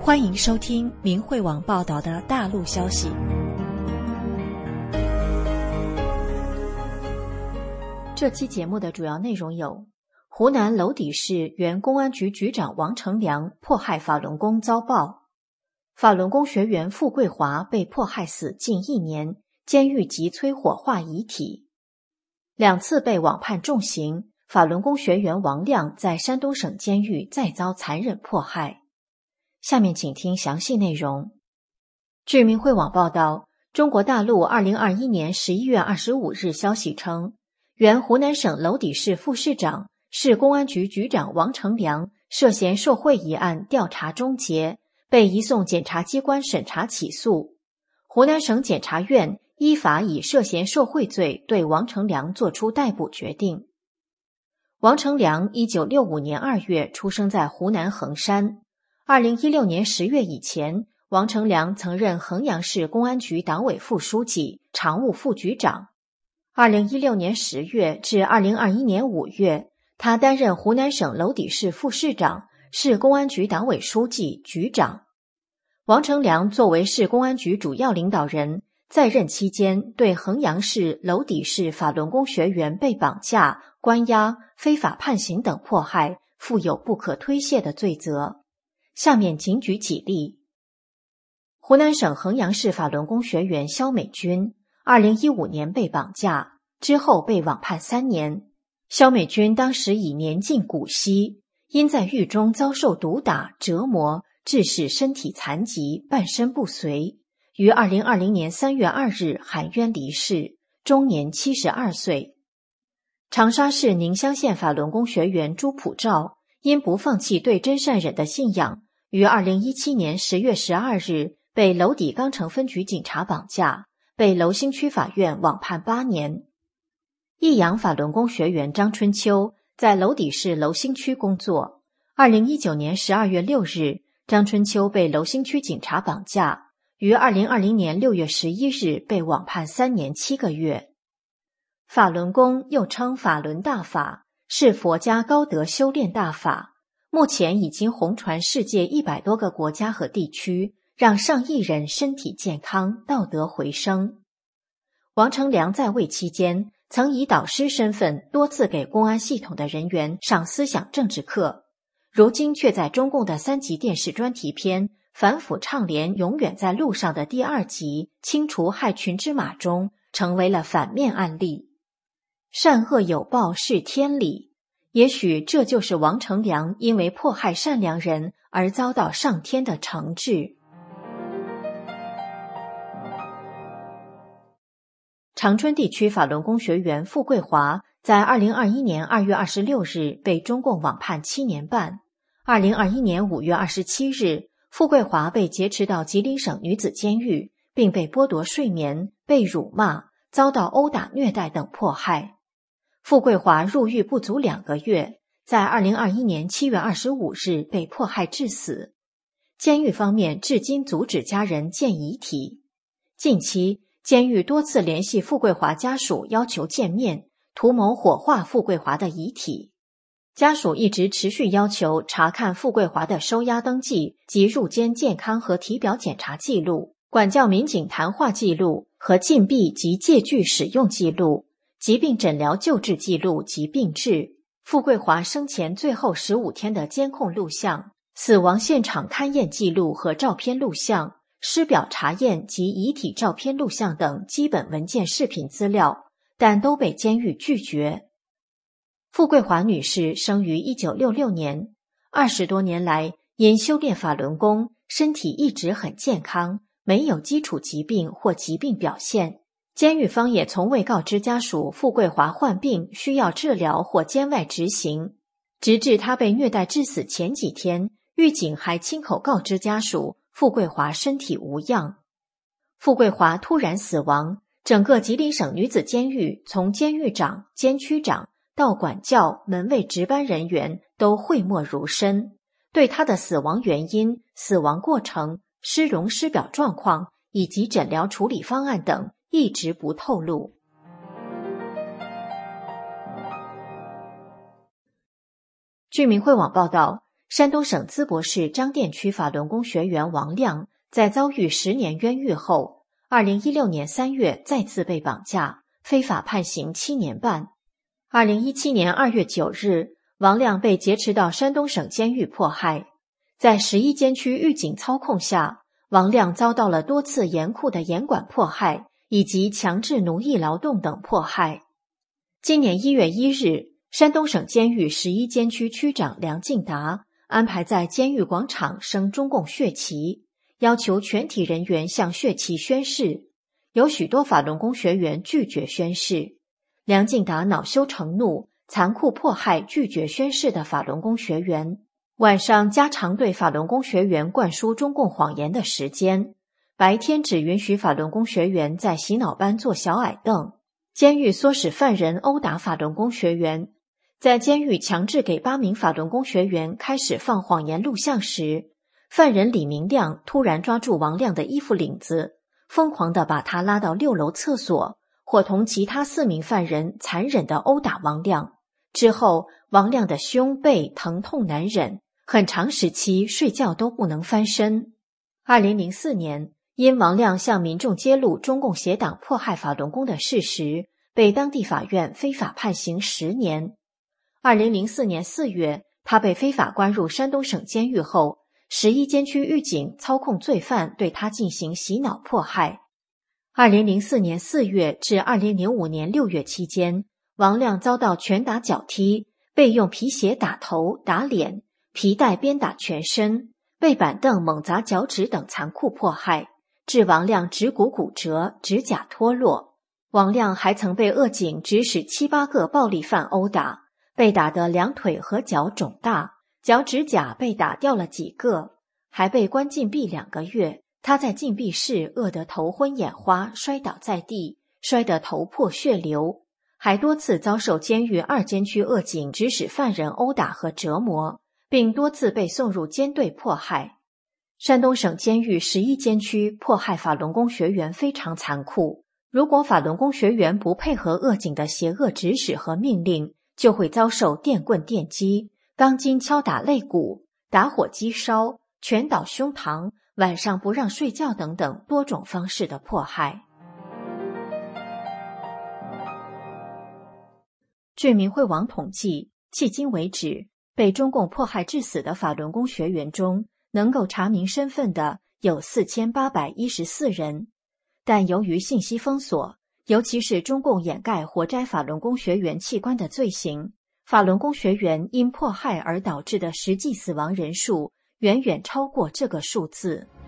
欢迎收听明慧网报道的大陆消息。 这期节目的主要内容有：湖南娄底市原公安局局长王成良迫害法轮功遭曝，法轮功学员傅桂华被迫害死近1年，监狱急催火化遗体；2次被网判重刑，法轮功学员王亮在山东省监狱再遭残忍迫害。下面请听详细内容。据明慧网报道，中国大陆2021年11月25日消息称，原湖南省娄底市副市长、市公安局局长王成良涉嫌受贿一案调查终结，被移送检察机关审查起诉。湖南省检察院依法以涉嫌受贿罪对王成良作出逮捕决定。王成良1965年2月出生在湖南衡山。2016年10月以前，王成良曾任衡阳市公安局党委副书记、常务副局长。2016年10月至2021年5月，他担任湖南省娄底市副市长、市公安局党委书记、局长。王成良作为市公安局主要领导人，在任期间对衡阳市、娄底市法轮功学员被绑架、关押、非法判刑等迫害负有不可推卸的罪责。下面仅举几例。湖南省衡阳市法轮功学员肖美军2015年被绑架，之后被网判3年。肖美军当时已年近古稀，因在狱中遭受毒打、折磨，致使身体残疾，半身不遂，于2020年3月2日含冤离世，终年72岁。长沙市宁乡县法轮功学员朱普照因不放弃对真善忍的信仰，于2017年10月12日被娄底钢城分局警察绑架，被娄兴区法院网判8年。益阳法轮功学员张春秋在娄底市娄兴区工作。2019年12月6日，张春秋被娄兴区警察绑架，于2020年6月11日被网判3年7个月。法轮功又称法轮大法，是佛家高德修炼大法，目前已经红传世界100多个国家和地区，让上亿人身体健康、道德回升。王成良在位期间，曾以导师身份多次给公安系统的人员上思想政治课，如今却在中共的3集电视专题片反腐倡廉永远在路上的第2集清除害群之马中成为了反面案例。善恶有报是天理，也许这就是王成良因为迫害善良人而遭到上天的惩治。长春地区法轮功学员傅桂华在2021年2月26日被中共网判7年半。2021年5月27日，傅桂华被劫持到吉林省女子监狱，并被剥夺睡眠、被辱骂、遭到殴打虐待等迫害。傅桂华入狱不足2个月，在2021年7月25日被迫害致死。监狱方面至今阻止家人见遗体。近期，监狱多次联系傅桂华家属要求见面，图谋火化傅桂华的遗体。家属一直持续要求查看傅桂华的收押登记及入监健康和体表检查记录、管教民警谈话记录和禁闭及戒具使用记录、疾病诊疗救治记录及病治、傅桂华生前最后15天的监控录像、死亡现场勘验记录和照片录像、尸表查验及遗体照片录像等基本文件视频资料，但都被监狱拒绝。傅桂华女士生于1966年，20多年来因修炼法轮功，身体一直很健康，没有基础疾病或疾病表现。监狱方也从未告知家属傅桂华患病需要治疗或监外执行，直至她被虐待致死前几天，狱警还亲口告知家属傅桂华身体无恙。傅桂华突然死亡，整个吉林省女子监狱从监狱长、监区长到管教、门卫值班人员都讳莫如深，对她的死亡原因、死亡过程、尸容尸表状况以及诊疗处理方案等一直不透露。据明慧网报道， 山东省淄博市张店区法轮功学员王亮在遭遇10年冤狱后，2016年3月再次被绑架，非法判刑7年半。2017年2月9日，王亮被劫持到山东省监狱迫害。在11监区狱警操控下，王亮遭到了多次严酷的严管迫害以及强制奴役劳动等迫害。今年1月1日，山东省监狱11监区区长梁敬达安排在监狱广场升中共血旗，要求全体人员向血旗宣誓。有许多法轮功学员拒绝宣誓。梁敬达恼羞成怒，残酷迫害拒绝宣誓的法轮功学员。晚上加长对法轮功学员灌输中共谎言的时间，白天只允许法轮功学员在洗脑班坐小矮凳。监狱唆使犯人殴打法轮功学员。在监狱强制给8名法轮功学员开始放谎言录像时，犯人李明亮突然抓住王亮的衣服领子，疯狂地把他拉到6楼厕所，伙同其他4名犯人残忍地殴打王亮。之后，王亮的胸背疼痛难忍，很长时期睡觉都不能翻身。2004年，因王亮向民众揭露中共邪党迫害法轮功的事实，被当地法院非法判刑10年。2004年4月，他被非法关入山东省监狱后，11监区狱警操控罪犯对他进行洗脑迫害。2004年4月至2005年6月期间，王亮遭到拳打脚踢，被用皮鞋打头、打脸，皮带鞭打全身，被板凳猛砸脚趾等残酷迫害，致王亮指骨骨折、指甲脱落。王亮还曾被恶警指使7、8个暴力犯殴打，被打得2腿和脚肿大，脚趾甲被打掉了几个，还被关禁闭2个月。他在禁闭室饿得头昏眼花，摔倒在地，摔得头破血流，还多次遭受监狱2监区恶警指使犯人殴打和折磨，并多次被送入监队迫害。山东省监狱11监区迫害法轮功学员非常残酷，如果法轮功学员不配合恶警的邪恶指使和命令，就会遭受电棍电击、钢筋敲打肋骨、打火机烧、拳倒胸膛、晚上不让睡觉等等多种方式的迫害。据民慧网统计，迄今为止，被中共迫害致死的法轮功学员中，能够查明身份的有4814人。但由于信息封锁，尤其是中共掩盖活摘法轮功学员器官的罪行，法轮功学员因迫害而导致的实际死亡人数远远超过这个数字。